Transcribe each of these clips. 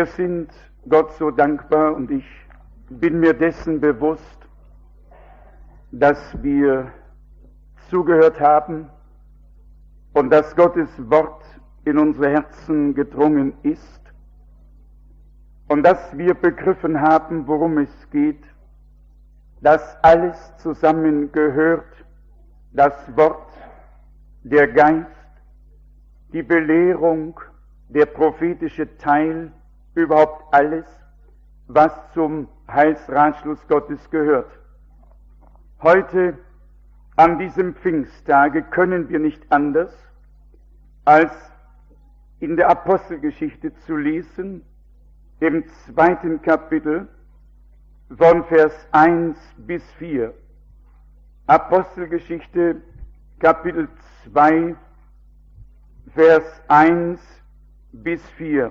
Wir sind Gott so dankbar und ich bin mir dessen bewusst, dass wir zugehört haben und dass Gottes Wort in unsere Herzen gedrungen ist und dass wir begriffen haben, worum es geht, dass alles zusammengehört, das Wort, der Geist, die Belehrung, der prophetische Teil, überhaupt alles, was zum Heilsratschluss Gottes gehört. Heute, an diesem Pfingsttage, können wir nicht anders, als in der Apostelgeschichte zu lesen, im 2. Kapitel, von Vers 1 bis 4. Apostelgeschichte, Kapitel 2, Vers 1 bis 4.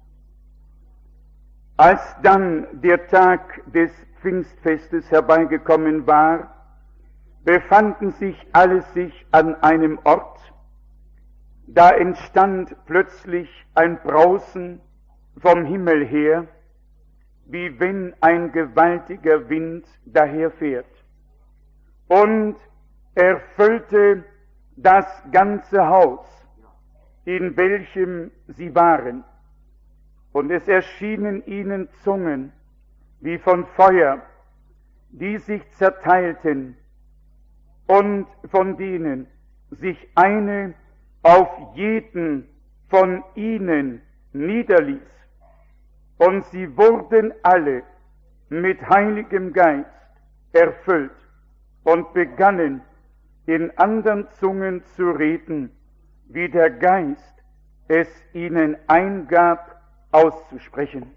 Als dann der Tag des Pfingstfestes herbeigekommen war, befanden sich an einem Ort. Da entstand plötzlich ein Brausen vom Himmel her, wie wenn ein gewaltiger Wind daherfährt, und erfüllte das ganze Haus, in welchem sie waren. Und es erschienen ihnen Zungen wie von Feuer, die sich zerteilten, und von denen sich eine auf jeden von ihnen niederließ. Und sie wurden alle mit Heiligem Geist erfüllt und begannen in anderen Zungen zu reden, wie der Geist es ihnen eingab auszusprechen.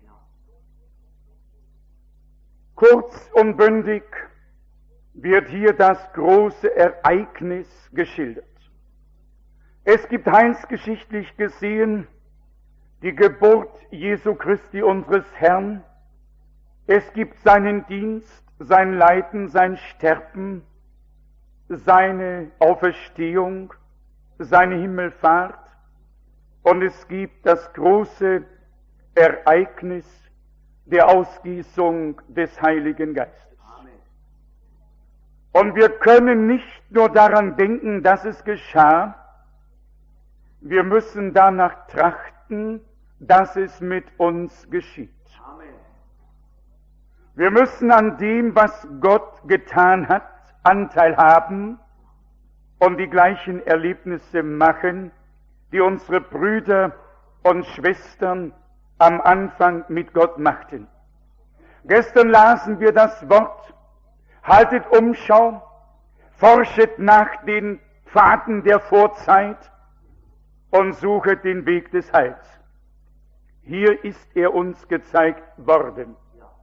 Kurz und bündig wird hier das große Ereignis geschildert. Es gibt heilsgeschichtlich gesehen die Geburt Jesu Christi unseres Herrn. Es gibt seinen Dienst, sein Leiden, sein Sterben, seine Auferstehung, seine Himmelfahrt, und es gibt das große Ereignis der Ausgießung des Heiligen Geistes. Und wir können nicht nur daran denken, dass es geschah, wir müssen danach trachten, dass es mit uns geschieht. Wir müssen an dem, was Gott getan hat, Anteil haben und die gleichen Erlebnisse machen, die unsere Brüder und Schwestern am Anfang mit Gott machten. Gestern lasen wir das Wort: Haltet Umschau, forschet nach den Pfaden der Vorzeit und suchet den Weg des Heils. Hier ist er uns gezeigt worden.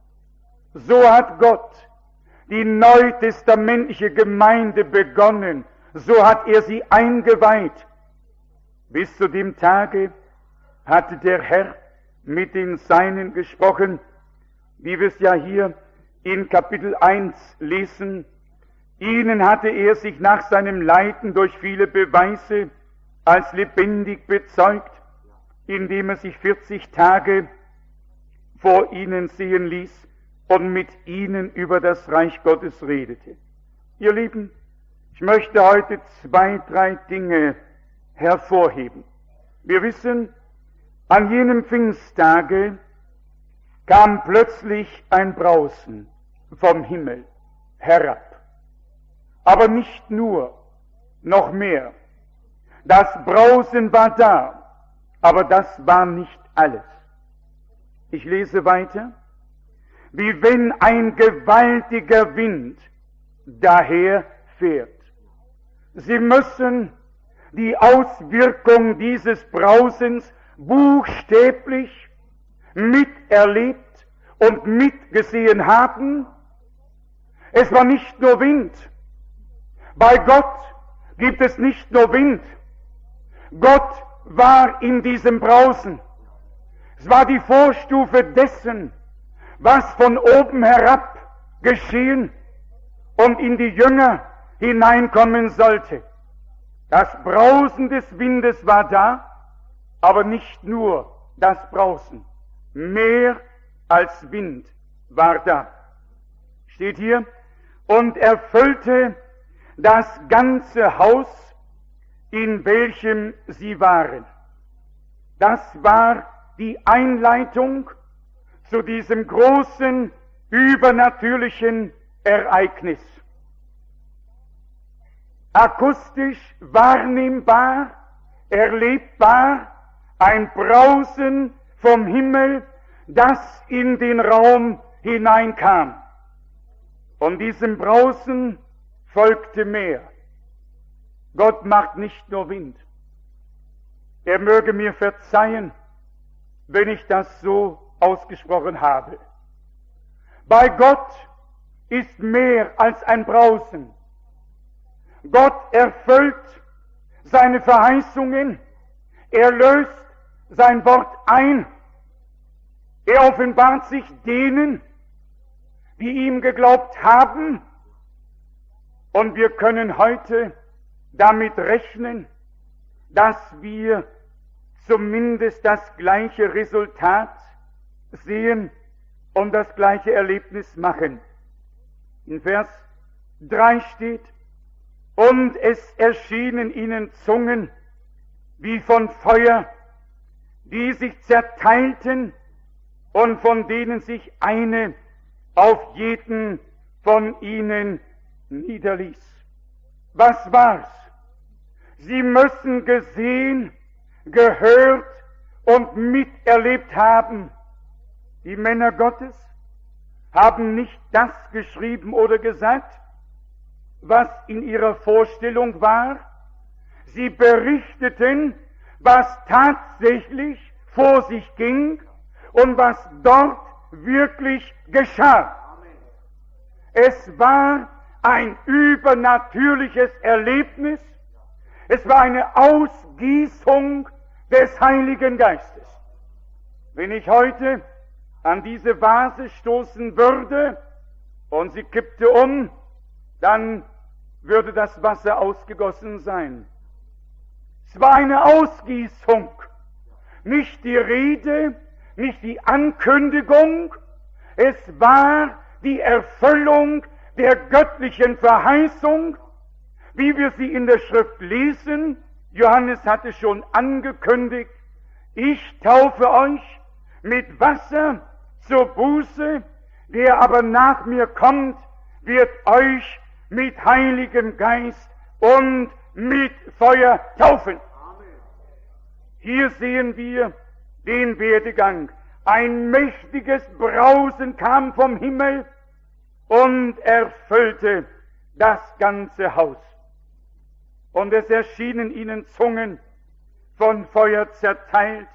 So hat Gott die neutestamentliche Gemeinde begonnen, so hat er sie eingeweiht. Bis zu dem Tage hatte der Herr mit den Seinen gesprochen, wie wir es ja hier in Kapitel 1 lesen. Ihnen hatte er sich nach seinem Leiden durch viele Beweise als lebendig bezeugt, indem er sich 40 Tage vor ihnen sehen ließ und mit ihnen über das Reich Gottes redete. Ihr Lieben, ich möchte heute 2, 3 Dinge hervorheben. Wir wissen, an jenem Pfingsttage kam plötzlich ein Brausen vom Himmel herab. Aber nicht nur, noch mehr. Das Brausen war da, aber das war nicht alles. Ich lese weiter. Wie wenn ein gewaltiger Wind daherfährt. Sie müssen die Auswirkung dieses Brausens buchstäblich miterlebt und mitgesehen haben. Es war nicht nur Wind. Bei Gott gibt es nicht nur Wind. Gott war in diesem Brausen. Es war die Vorstufe dessen, was von oben herab geschehen und in die Jünger hineinkommen sollte. Das Brausen des Windes war da, aber nicht nur das Brausen. mehr als Wind war da. Steht hier, und erfüllte das ganze Haus, in welchem sie waren. Das war die Einleitung zu diesem großen, übernatürlichen Ereignis. Akustisch wahrnehmbar, erlebbar, ein Brausen vom Himmel, das in den Raum hineinkam. Und diesem Brausen folgte mehr. Gott macht nicht nur Wind. Er möge mir verzeihen, wenn ich das so ausgesprochen habe. Bei Gott ist mehr als ein Brausen. Gott erfüllt seine Verheißungen, er löst sein Wort ein, er offenbart sich denen, die ihm geglaubt haben, und wir können heute damit rechnen, dass wir zumindest das gleiche Resultat sehen und das gleiche Erlebnis machen. In Vers 3 steht, und es erschienen ihnen Zungen wie von Feuer, die sich zerteilten und von denen sich eine auf jeden von ihnen niederließ. Was war's? Sie müssen gesehen, gehört und miterlebt haben. Die Männer Gottes haben nicht das geschrieben oder gesagt, was in ihrer Vorstellung war. Sie berichteten, was tatsächlich vor sich ging und was dort wirklich geschah. Es war ein übernatürliches Erlebnis. Es war eine Ausgießung des Heiligen Geistes. Wenn ich heute an diese Vase stoßen würde und sie kippte um, dann würde das Wasser ausgegossen sein. Es war eine Ausgießung, nicht die Rede, nicht die Ankündigung, es war die Erfüllung der göttlichen Verheißung, wie wir sie in der Schrift lesen. Johannes hatte schon angekündigt, ich taufe euch mit Wasser zur Buße, der aber nach mir kommt, wird euch mit Heiligem Geist und mit Feuer taufen. Hier sehen wir den Werdegang. Ein mächtiges Brausen kam vom Himmel und erfüllte das ganze Haus. Und es erschienen ihnen Zungen von Feuer zerteilt,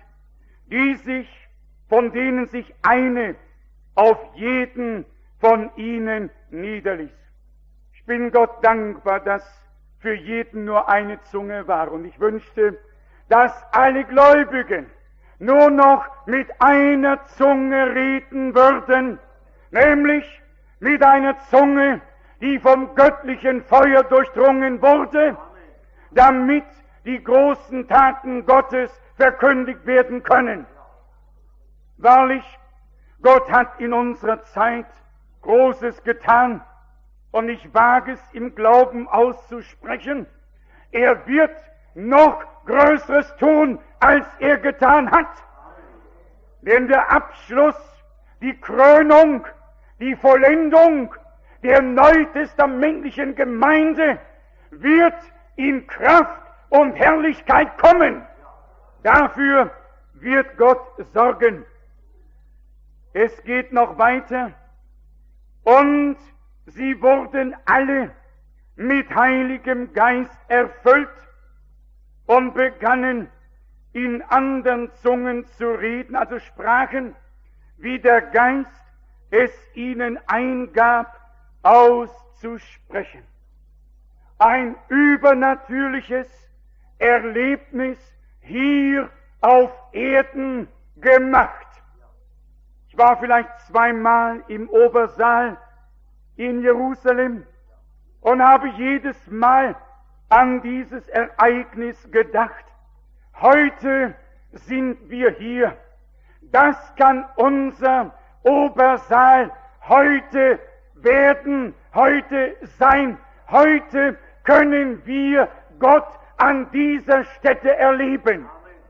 von denen sich eine auf jeden von ihnen niederließ. Ich bin Gott dankbar, dass für jeden nur eine Zunge war. Und ich wünschte, dass alle Gläubigen nur noch mit einer Zunge reden würden, nämlich mit einer Zunge, die vom göttlichen Feuer durchdrungen wurde, damit die großen Taten Gottes verkündigt werden können. Wahrlich, Gott hat in unserer Zeit Großes getan, und ich wage es im Glauben auszusprechen, er wird noch Größeres tun, als er getan hat. Denn der Abschluss, die Krönung, die Vollendung der neutestamentlichen Gemeinde wird in Kraft und Herrlichkeit kommen. Dafür wird Gott sorgen. Es geht noch weiter. Und sie wurden alle mit Heiligem Geist erfüllt und begannen in anderen Zungen zu reden, also sprachen, wie der Geist es ihnen eingab, auszusprechen. Ein übernatürliches Erlebnis hier auf Erden gemacht. Ich war vielleicht zweimal im Obersaal in Jerusalem und habe jedes Mal an dieses Ereignis gedacht. Heute sind wir hier, Das kann unser Obersaal heute werden, heute sein. Heute können wir Gott an dieser Stätte erleben.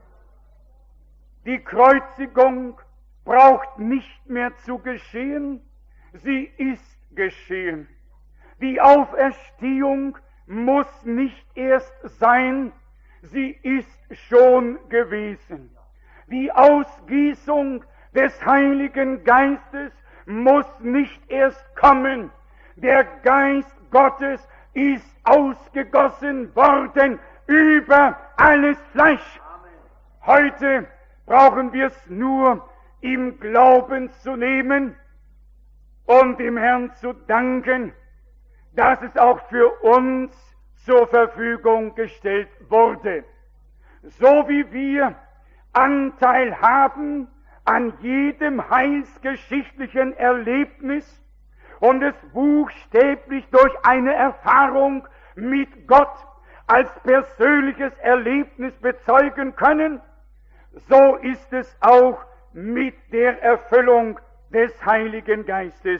Die Kreuzigung braucht nicht mehr zu geschehen, sie ist geschehen. Die Auferstehung muss nicht erst sein, sie ist schon gewesen. Die Ausgießung des Heiligen Geistes muss nicht erst kommen. Der Geist Gottes ist ausgegossen worden über alles Fleisch. Heute brauchen wir es nur im Glauben zu nehmen und dem Herrn zu danken, dass es auch für uns zur Verfügung gestellt wurde. So wie wir Anteil haben an jedem heilsgeschichtlichen Erlebnis und es buchstäblich durch eine Erfahrung mit Gott als persönliches Erlebnis bezeugen können, so ist es auch mit der Erfüllung des Heiligen Geistes.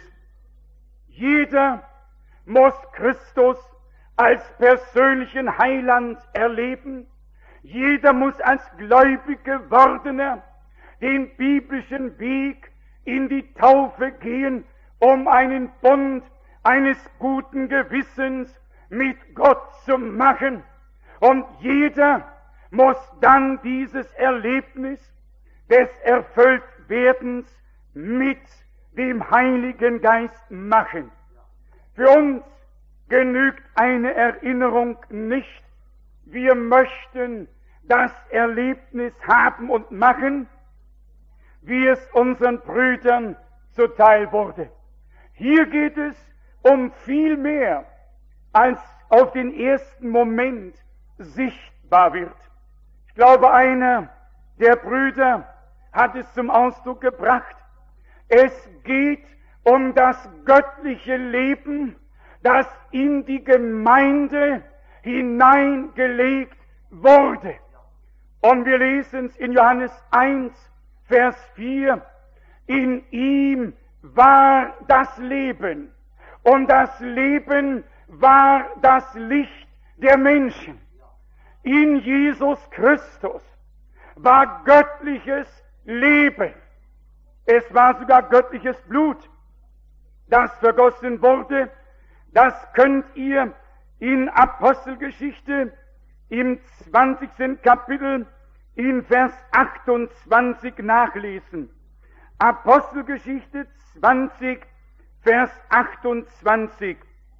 Jeder muss Christus als persönlichen Heiland erleben. Jeder muss als gläubig Gewordener den biblischen Weg in die Taufe gehen, um einen Bund eines guten Gewissens mit Gott zu machen. Und jeder muss dann dieses Erlebnis des Erfülltwerdens mit dem Heiligen Geist machen. Für uns genügt eine Erinnerung nicht. Wir möchten das Erlebnis haben und machen, wie es unseren Brüdern zuteil wurde. Hier geht es um viel mehr, als auf den ersten Moment sichtbar wird. Ich glaube, einer der Brüder hat es zum Ausdruck gebracht. Es geht um das göttliche Leben, das in die Gemeinde hineingelegt wurde. Und wir lesen es in Johannes 1, Vers 4. In ihm war das Leben, und das Leben war das Licht der Menschen. In Jesus Christus war göttliches Leben. Es war sogar göttliches Blut, das vergossen wurde. Das könnt ihr in Apostelgeschichte im 20. Kapitel in Vers 28 nachlesen. Apostelgeschichte 20, Vers 28.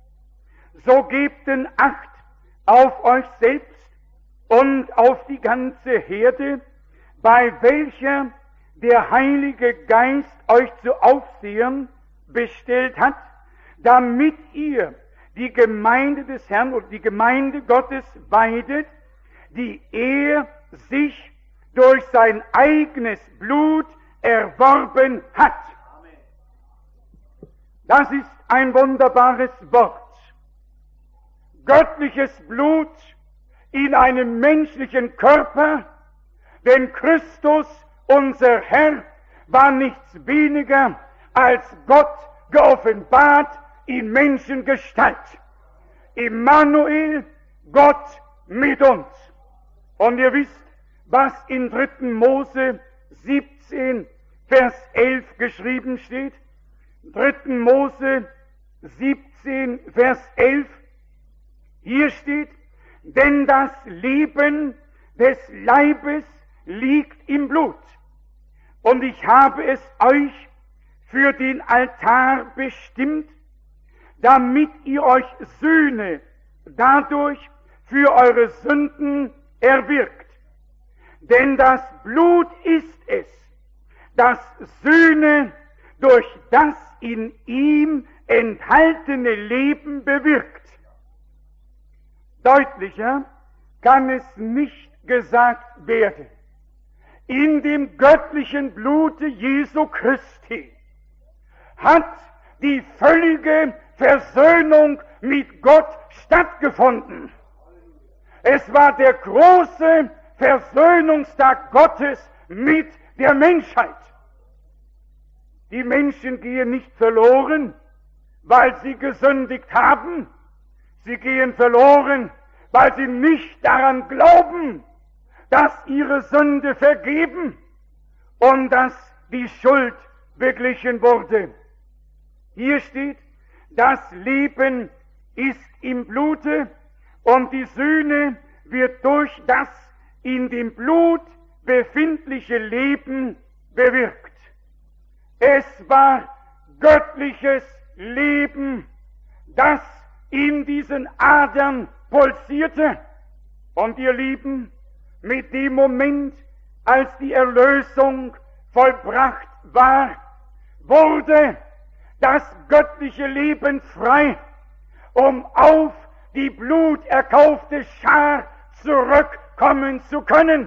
So gebt denn Acht auf euch selbst und auf die ganze Herde, bei welcher der Heilige Geist euch zu Aufsehern bestellt hat, damit ihr die Gemeinde des Herrn und die Gemeinde Gottes weidet, die er sich durch sein eigenes Blut erworben hat. Das ist ein wunderbares Wort. Göttliches Blut in einem menschlichen Körper, denn Christus, unser Herr, war nichts weniger als Gott geoffenbart in Menschengestalt. Immanuel, Gott mit uns. Und ihr wisst, was in 3. Mose 17, Vers 11 geschrieben steht. 3. Mose 17, Vers 11. Hier steht, denn das Leben des Leibes liegt im Blut. Und ich habe es euch für den Altar bestimmt, damit ihr euch Sühne dadurch für eure Sünden erwirkt. Denn das Blut ist es, das Sühne durch das in ihm enthaltene Leben bewirkt. Deutlicher kann es nicht gesagt werden. In dem göttlichen Blute Jesu Christi hat die völlige Versöhnung mit Gott stattgefunden. Es war der große Versöhnungstag Gottes mit der Menschheit. Die Menschen gehen nicht verloren, weil sie gesündigt haben. Sie gehen verloren, weil sie nicht daran glauben, dass ihre Sünde vergeben und dass die Schuld beglichen wurde. Hier steht, das Leben ist im Blute und die Sühne wird durch das in dem Blut befindliche Leben bewirkt. Es war göttliches Leben, das in diesen Adern pulsierte. Und ihr Lieben, mit dem Moment, als die Erlösung vollbracht war, wurde das göttliche Leben frei, um auf die bluterkaufte Schar zurückkommen zu können.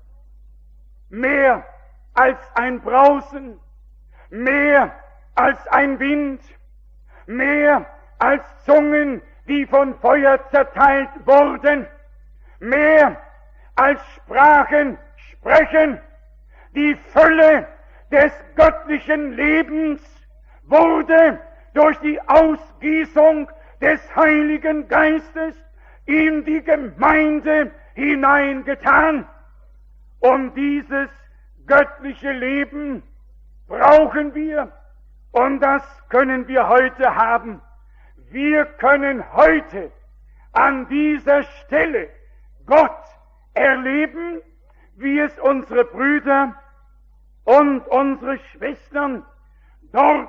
Mehr als ein Brausen, mehr als ein Wind, mehr als Zungen, die von Feuer zerteilt wurden, mehr als Sprachen sprechen. Die Fülle des göttlichen Lebens wurde durch die Ausgießung des Heiligen Geistes in die Gemeinde hineingetan. Und dieses göttliche Leben brauchen wir, und das können wir heute haben. Wir können heute an dieser Stelle Gott erleben, wie es unsere Brüder und unsere Schwestern dort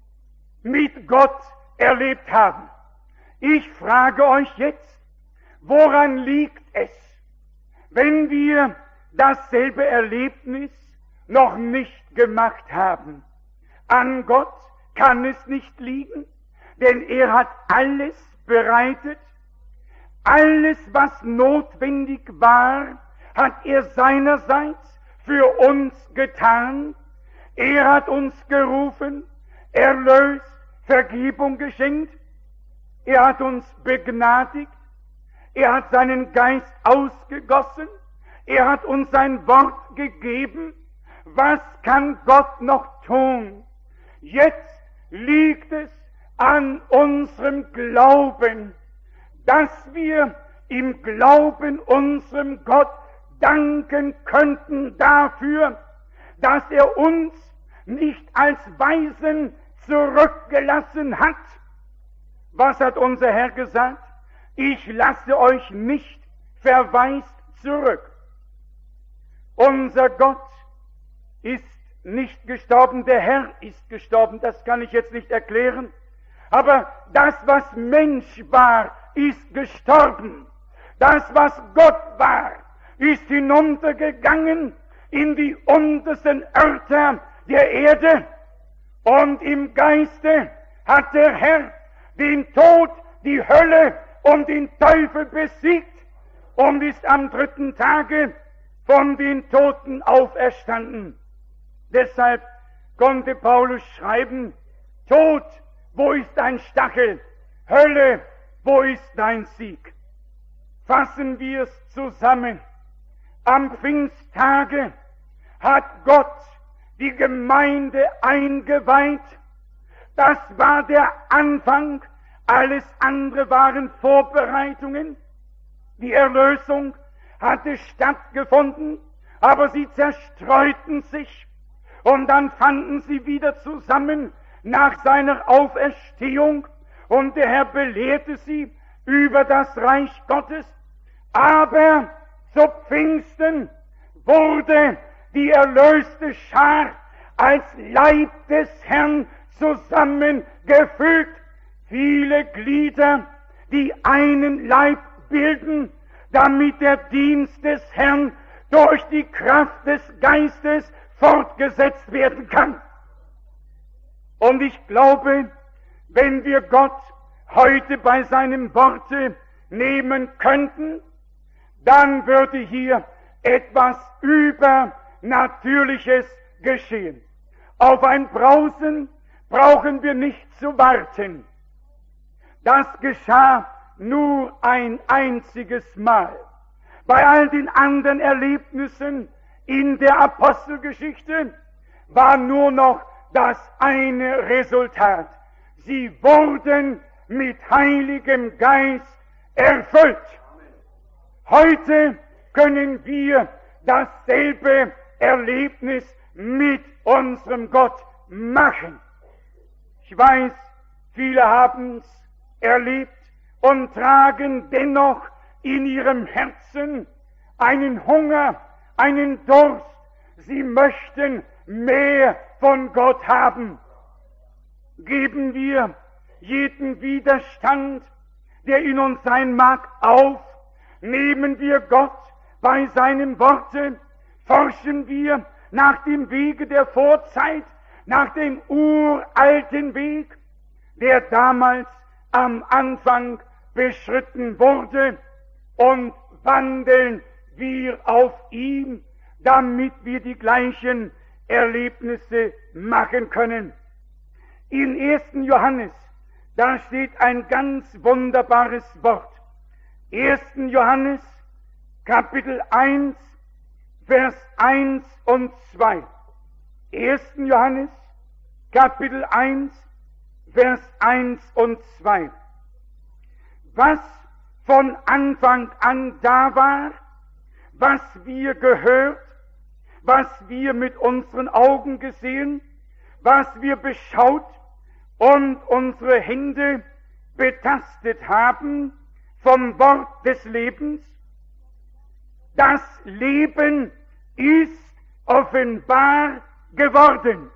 mit Gott erlebt haben. Ich frage euch jetzt, woran liegt es, wenn wir dasselbe Erlebnis noch nicht gemacht haben? An Gott kann es nicht liegen, denn er hat alles bereitet. Alles, was notwendig war, hat er seinerseits für uns getan. Er hat uns gerufen, erlöst, Vergebung geschenkt. Er hat uns begnadigt. Er hat seinen Geist ausgegossen. Er hat uns sein Wort gegeben. Was kann Gott noch tun? Jetzt liegt es an unserem Glauben, dass wir im Glauben unserem Gott danken könnten dafür, dass er uns nicht als Weisen zurückgelassen hat. Was hat unser Herr gesagt? Ich lasse euch nicht verwaist zurück. Unser Gott ist nicht gestorben, der Herr ist gestorben, das kann ich jetzt nicht erklären. Aber das, was Mensch war, ist gestorben. Das, was Gott war, ist hinuntergegangen in die untersten Örter der Erde. Und im Geiste hat der Herr den Tod, die Hölle und den Teufel besiegt und ist am 3. Tage von den Toten auferstanden. Deshalb konnte Paulus schreiben, Tod, wo ist dein Stachel? Hölle, wo ist dein Sieg? Fassen wir es zusammen. Am Pfingsttage hat Gott die Gemeinde eingeweiht. Das war der Anfang. Alles andere waren Vorbereitungen. Die Erlösung hatte stattgefunden, aber sie zerstreuten sich. Und dann fanden sie wieder zusammen nach seiner Auferstehung, und der Herr belehrte sie über das Reich Gottes. Aber zu Pfingsten wurde die erlöste Schar als Leib des Herrn zusammengefügt. Viele Glieder, die einen Leib bilden, damit der Dienst des Herrn durch die Kraft des Geistes fortgesetzt werden kann. Und ich glaube, wenn wir Gott heute bei seinem Worte nehmen könnten, dann würde hier etwas Übernatürliches geschehen. Auf ein Brausen brauchen wir nicht zu warten. Das geschah nur ein einziges Mal. Bei all den anderen Erlebnissen in der Apostelgeschichte war nur noch das eine Resultat. Sie wurden mit Heiligem Geist erfüllt. Heute können wir dasselbe Erlebnis mit unserem Gott machen. Ich weiß, viele haben es erlebt und tragen dennoch in ihrem Herzen einen Hunger, einen Durst. Sie möchten mehr von Gott haben. Geben wir jeden Widerstand, der in uns sein mag, auf. Nehmen wir Gott bei seinem Worte. Forschen wir nach dem Wege der Vorzeit, nach dem uralten Weg, der damals am Anfang beschritten wurde, und wandeln wir auf ihm, damit wir die gleichen Erlebnisse machen können. In 1. Johannes, da steht ein ganz wunderbares Wort. 1. Johannes, Kapitel 1, Vers 1 und 2. 1. Johannes, Kapitel 1, Vers 1 und 2. Was von Anfang an da war, was wir gehört, was wir mit unseren Augen gesehen, was wir beschaut und unsere Hände betastet haben vom Wort des Lebens. Das Leben ist offenbar geworden.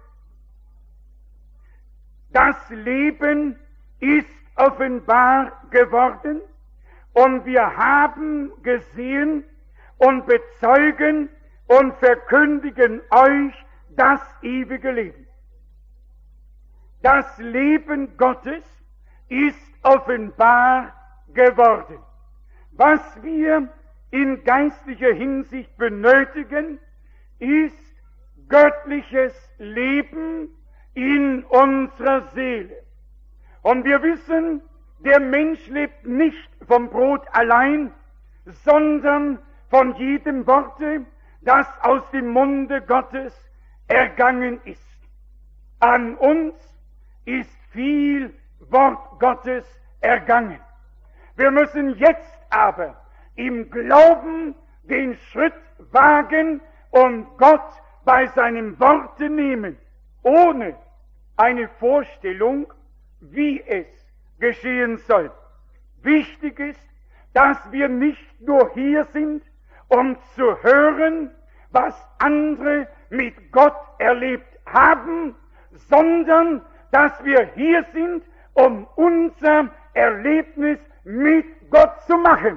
Das Leben ist offenbar geworden, und wir haben gesehen und bezeugen und verkündigen euch das ewige Leben. Das Leben Gottes ist offenbar geworden. Was wir in geistlicher Hinsicht benötigen, ist göttliches Leben in unserer Seele. Und wir wissen, der Mensch lebt nicht vom Brot allein, sondern von jedem Worte, das aus dem Munde Gottes ergangen ist. An uns ist viel Wort Gottes ergangen. Wir müssen jetzt aber im Glauben den Schritt wagen und Gott bei seinem Worte nehmen, ohne eine Vorstellung, wie es geschehen soll. Wichtig ist, dass wir nicht nur hier sind, um zu hören, was andere mit Gott erlebt haben, sondern dass wir hier sind, um unser Erlebnis mit Gott zu machen.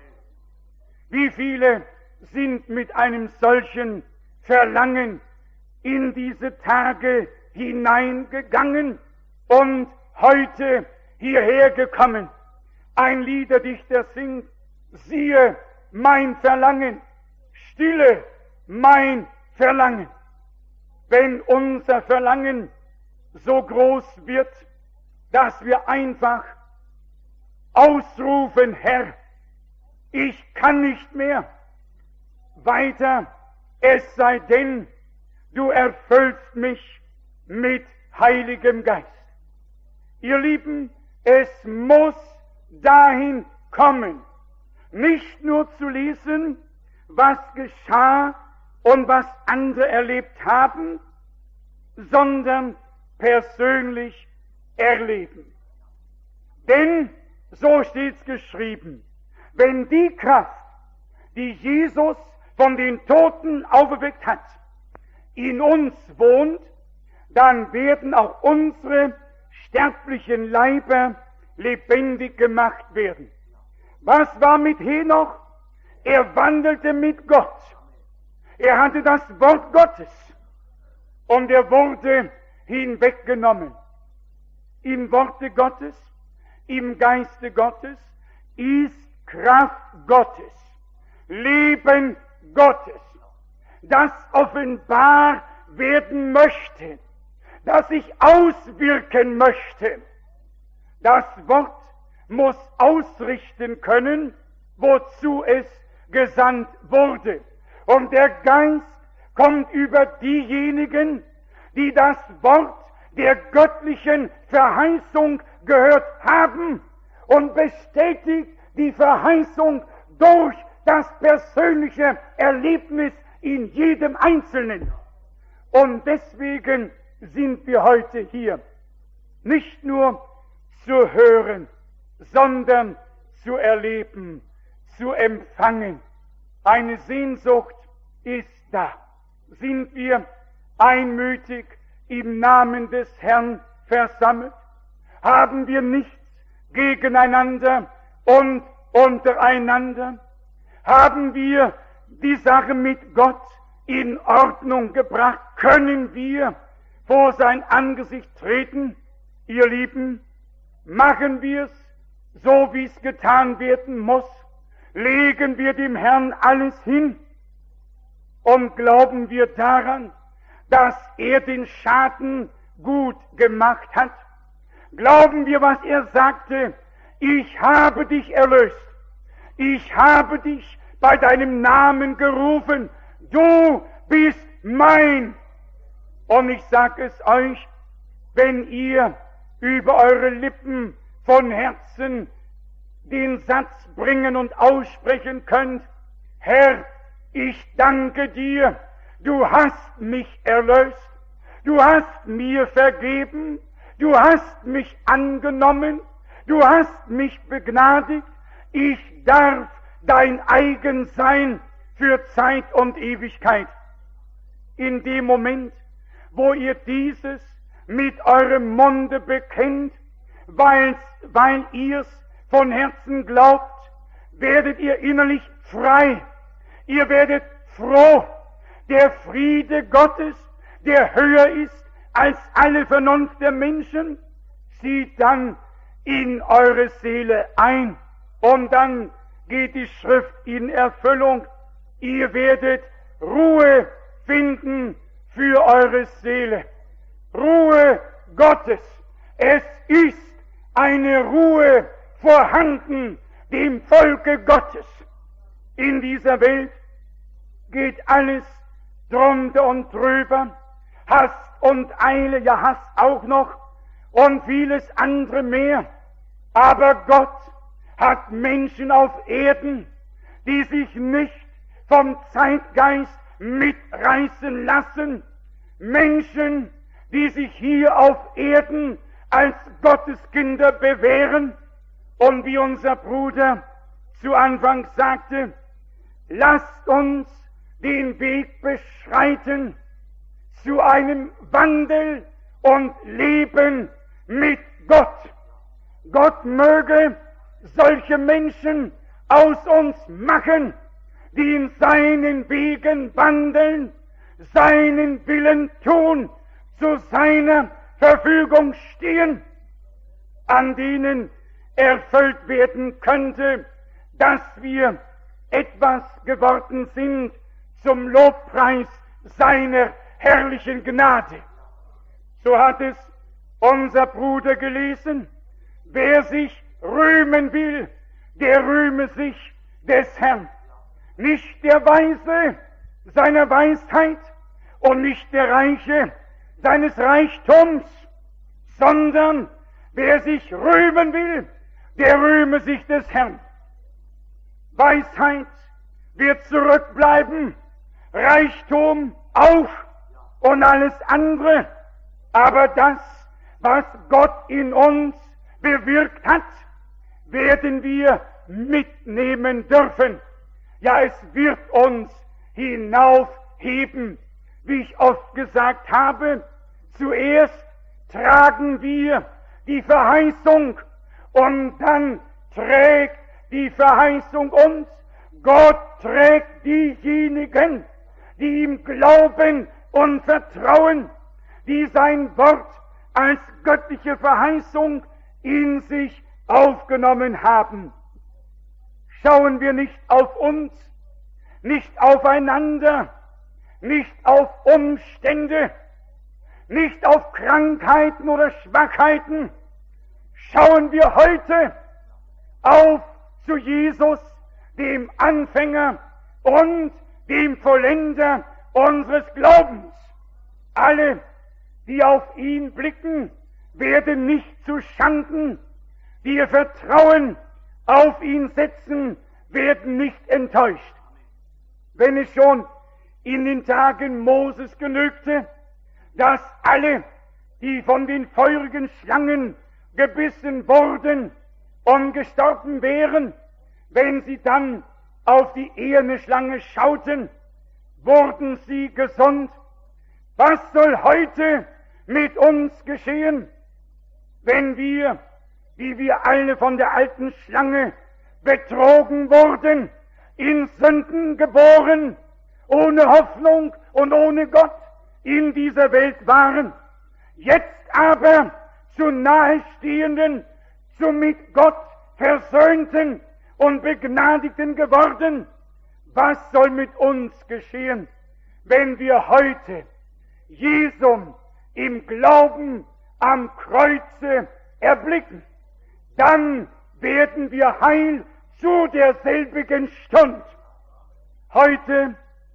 Wie viele sind mit einem solchen Verlangen in diese Tage hineingegangen und heute hierher gekommen? Ein Liederdichter singt: Siehe mein Verlangen, stille mein Verlangen. Wenn unser Verlangen so groß wird, dass wir einfach ausrufen: Herr, ich kann nicht mehr weiter, es sei denn, du erfüllst mich mit Heiligem Geist. Ihr Lieben, es muss dahin kommen, nicht nur zu lesen, was geschah und was andere erlebt haben, sondern persönlich erleben. Denn, so steht's geschrieben, wenn die Kraft, die Jesus von den Toten auferweckt hat, in uns wohnt, dann werden auch unsere sterblichen Leiber lebendig gemacht werden. Was war mit Henoch? Er wandelte mit Gott. Er hatte das Wort Gottes und er wurde hinweggenommen. Im Worte Gottes, im Geiste Gottes ist Kraft Gottes, Leben Gottes, das offenbar werden möchte, das sich auswirken möchte. Das Wort muss ausrichten können, wozu es gesandt wurde. Und der Geist kommt über diejenigen, die das Wort der göttlichen Verheißung gehört haben und bestätigt die Verheißung durch das persönliche Erlebnis in jedem Einzelnen. Und deswegen sind wir heute hier, nicht nur zu hören, sondern zu erleben, zu empfangen. Eine Sehnsucht ist da. Sind wir einmütig im Namen des Herrn versammelt? Haben wir nichts gegeneinander und untereinander? Haben wir die Sache mit Gott in Ordnung gebracht? Können wir vor sein Angesicht treten? Ihr Lieben, machen wir es so, wie es getan werden muss? Legen wir dem Herrn alles hin? Und glauben wir daran, dass er den Schaden gut gemacht hat? Glauben wir, was er sagte? Ich habe dich erlöst. Ich habe dich bei deinem Namen gerufen. Du bist mein. Und ich sage es euch, wenn ihr über eure Lippen von Herzen den Satz bringen und aussprechen könnt: Herr, ich danke dir, du hast mich erlöst, du hast mir vergeben, du hast mich angenommen, du hast mich begnadigt, ich darf dein eigen sein für Zeit und Ewigkeit. In dem Moment, wo ihr dieses mit eurem Munde bekennt, weil ihr's von Herzen glaubt, werdet ihr innerlich frei. Ihr werdet froh. Der Friede Gottes, der höher ist als alle Vernunft der Menschen, zieht dann in eure Seele ein. Und dann geht die Schrift in Erfüllung. Ihr werdet Ruhe finden für eure Seele. Ruhe Gottes. Es ist eine Ruhe vorhanden dem Volke Gottes. In dieser Welt geht alles drunter und drüber. Hast und Eile, ja Hass auch noch und vieles andere mehr. Aber Gott hat Menschen auf Erden, die sich nicht vom Zeitgeist mitreißen lassen. Menschen, die sich hier auf Erden als Gotteskinder bewähren. Und wie unser Bruder zu Anfang sagte, lasst uns den Weg beschreiten zu einem Wandel und Leben mit Gott. Gott möge solche Menschen aus uns machen, die in seinen Wegen wandeln, seinen Willen tun, zu seiner Verfügung stehen, an denen erfüllt werden könnte, dass wir etwas geworden sind zum Lobpreis seiner herrlichen Gnade. So hat es unser Bruder gelesen: Wer sich rühmen will, der rühme sich des Herrn. Nicht der Weise seiner Weisheit und nicht der Reiche seines Reichtums, sondern wer sich rühmen will, der rühme sich des Herrn. Weisheit wird zurückbleiben, Reichtum auch und alles andere, aber das, was Gott in uns bewirkt hat, werden wir mitnehmen dürfen. Ja, es wird uns hinaufheben. Wie ich oft gesagt habe, zuerst tragen wir die Verheißung und dann trägt die Verheißung uns. Gott trägt diejenigen, die ihm glauben und vertrauen, die sein Wort als göttliche Verheißung in sich aufgenommen haben. Schauen wir nicht auf uns, nicht aufeinander, nicht auf Umstände, nicht auf Krankheiten oder Schwachheiten. Schauen wir heute auf zu Jesus, dem Anfänger und dem Vollender unseres Glaubens. Alle, die auf ihn blicken, werden nicht zu Schanden, die ihr Vertrauen auf ihn setzen, werden nicht enttäuscht. Wenn es schon in den Tagen Moses genügte, dass alle, die von den feurigen Schlangen gebissen wurden und gestorben wären, wenn sie dann auf die eherne Schlange schauten, wurden sie gesund. Was soll heute mit uns geschehen, wenn wir, wie wir alle von der alten Schlange betrogen wurden, in Sünden geboren, ohne Hoffnung und ohne Gott in dieser Welt waren, jetzt aber zu nahestehenden, zu mit Gott versöhnten und Begnadigten geworden? Was soll mit uns geschehen, wenn wir heute Jesum im Glauben am Kreuze erblicken? Dann werden wir heil zu derselbigen Stund. Heute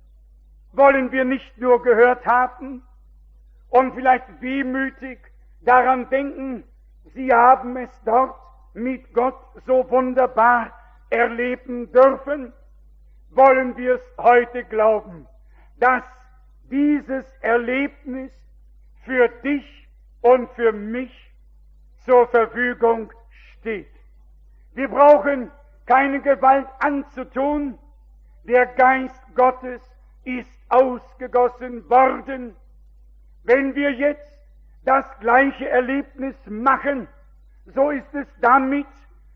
wollen wir nicht nur gehört haben und vielleicht wehmütig daran denken, sie haben es dort mit Gott so wunderbar erleben dürfen, wollen wir es heute glauben, dass dieses Erlebnis für dich und für mich zur Verfügung steht. Wir brauchen keine Gewalt anzutun. Der Geist Gottes ist ausgegossen worden. Wenn wir jetzt das gleiche Erlebnis machen, so ist es damit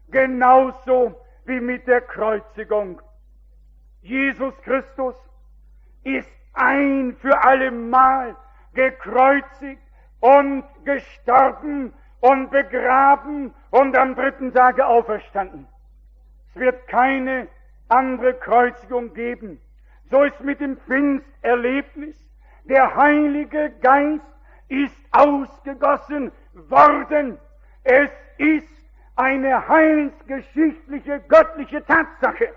genauso wie mit der Kreuzigung. Jesus Christus ist ein für allemal gekreuzigt und gestorben und begraben und am dritten Tage auferstanden. Es wird keine andere Kreuzigung geben. So ist mit dem Pfingsterlebnis. Der Heilige Geist ist ausgegossen worden. Es ist eine heilsgeschichtliche, göttliche Tatsache.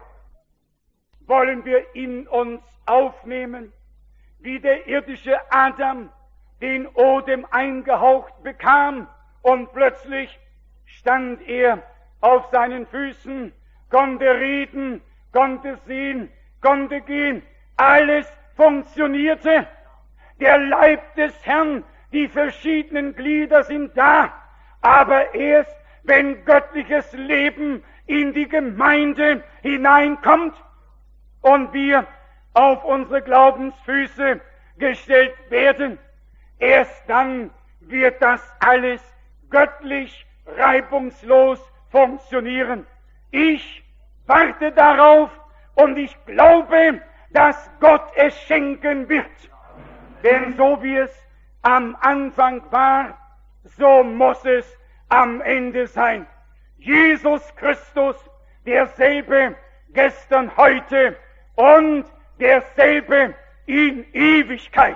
Wollen wir in uns aufnehmen, wie der irdische Adam den Odem eingehaucht bekam und plötzlich stand er auf seinen Füßen, konnte reden, konnte sehen, konnte gehen, alles funktionierte. Der Leib des Herrn, die verschiedenen Glieder sind da, aber erst wenn göttliches Leben in die Gemeinde hineinkommt und wir auf unsere Glaubensfüße gestellt werden, erst dann wird das alles göttlich reibungslos funktionieren. Ich warte darauf und ich glaube, dass Gott es schenken wird. Denn so wie es am Anfang war, so muss es am Ende sein. Jesus Christus, derselbe gestern, heute und derselbe in Ewigkeit.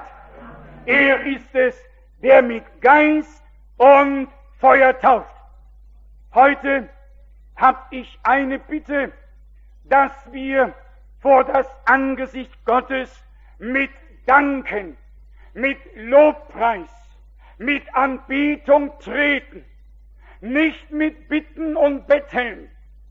Er ist es, der mit Geist und Feuer tauft. Heute habe ich eine Bitte, dass wir vor das Angesicht Gottes mit Danken, mit Lobpreis, mit Anbetung treten, nicht mit Bitten und Betteln,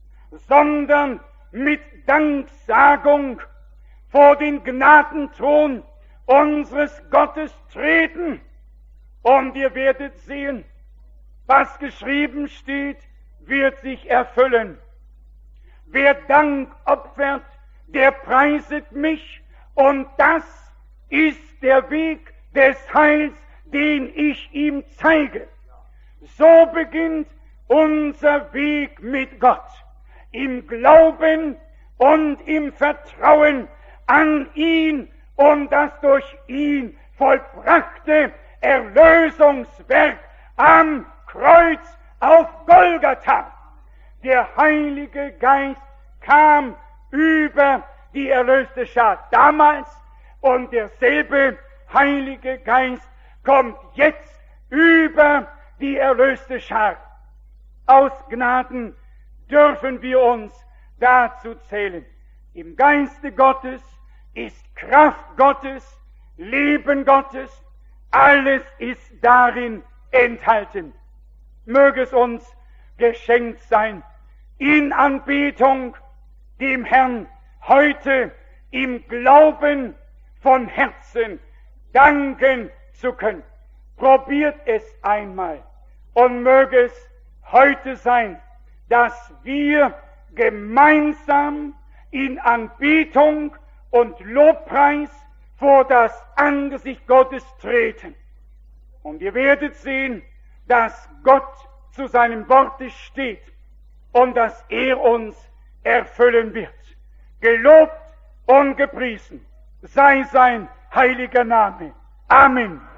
sondern mit Danksagung vor den Gnadenthron unseres Gottes treten. Und ihr werdet sehen, was geschrieben steht, wird sich erfüllen. Wer Dank opfert, der preiset mich, und das ist der Weg des Heils, den ich ihm zeige. So beginnt unser Weg mit Gott, im Glauben und im Vertrauen an ihn und das durch ihn vollbrachte Erlösungswerk am Kreuz auf Golgatha. Der Heilige Geist kam über die erlöste Schar damals, und derselbe Heilige Geist kommt jetzt über die erlöste Schar. Aus Gnaden dürfen wir uns dazu zählen. Im Geiste Gottes ist Kraft Gottes Leben Gottes, alles ist darin enthalten. Möge es uns geschenkt sein, in Anbetung dem Herrn heute im Glauben von Herzen danken zu können. Probiert es einmal und möge es heute sein, dass wir gemeinsam in Anbetung und Lobpreis vor das Angesicht Gottes treten. Und ihr werdet sehen, dass Gott zu seinem Worte steht und dass er uns erfüllen wird. Gelobt und gepriesen sei sein heiliger Name. Amen.